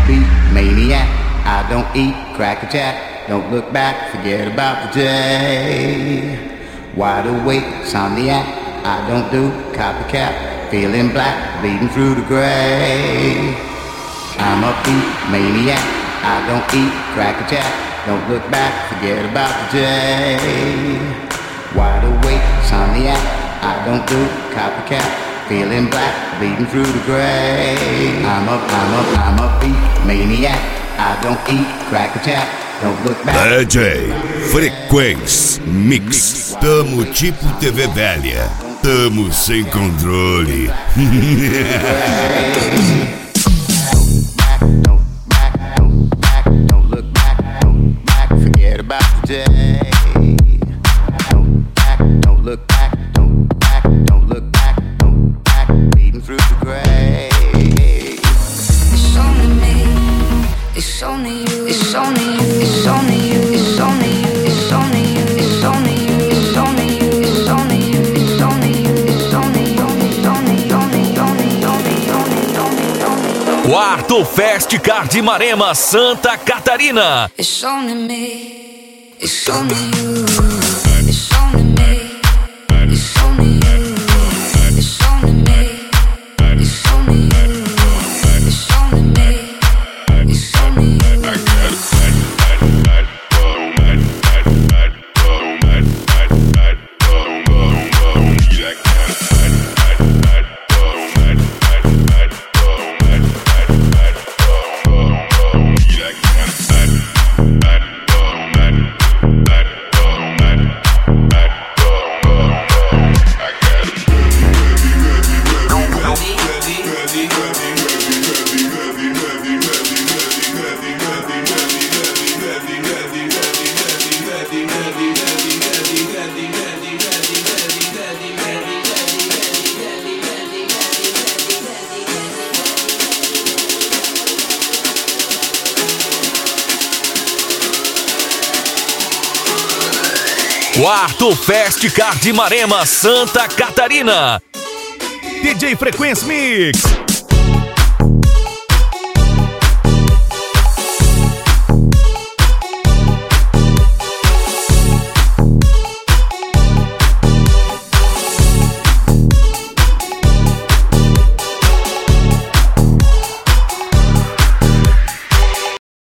beat maniac. I don't eat cracker jack. Don't look back, forget about the day. Wide awake, insomniac. I don't do copycat. Feeling black, bleeding through the gray. I'm a beat maniac. I don't eat cracker jack. Don't look back, forget about the day. Wide awake, insomniac. I don't do copycat. Feeling black, bleeding through the gray. I'm a beat maniac. I don't eat cracker jack. Don't look back. DJ Frequência Mix. Tamo tipo TV velha. Tamo sem controle. Don't look back, forget about the day. Don't look back, bleeding through the gray. It's only me, it's only you, it's only you, it's only you, it's only you, it's only you, it's only you, it's only you, it's only you, it's only you, it's only Quarto Festicar de Marema, Santa Catarina. It's only me, it's only you, it's only me, it's only you, it's only me, it's only you, it's only me, it's only you. Quarto Festicar de Marema, Santa Catarina. DJ Frequência Mix.